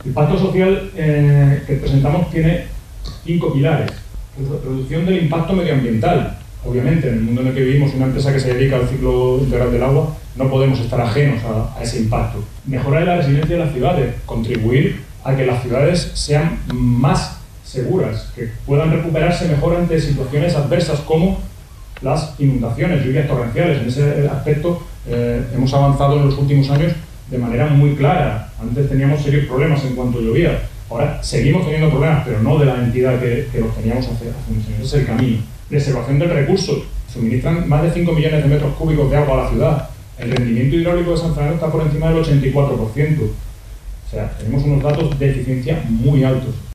El pacto social que presentamos tiene 5 pilares. Reducción del impacto medioambiental. Obviamente, en el mundo en el que vivimos, una empresa que se dedica al ciclo integral del agua, no podemos estar ajenos a ese impacto. Mejorar la resiliencia de las ciudades, contribuir a que las ciudades sean más seguras, que puedan recuperarse mejor ante situaciones adversas como las inundaciones, lluvias torrenciales. En ese aspecto hemos avanzado en los últimos años de manera muy clara. Antes teníamos serios problemas en cuanto llovía. Ahora seguimos teniendo problemas, pero no de la entidad que los teníamos hace unos años. Ese es el camino. Preservación del recurso. Suministran más de 5 millones de metros cúbicos de agua a la ciudad. El rendimiento hidráulico de San Fernando está por encima del 84%. O sea, tenemos unos datos de eficiencia muy altos.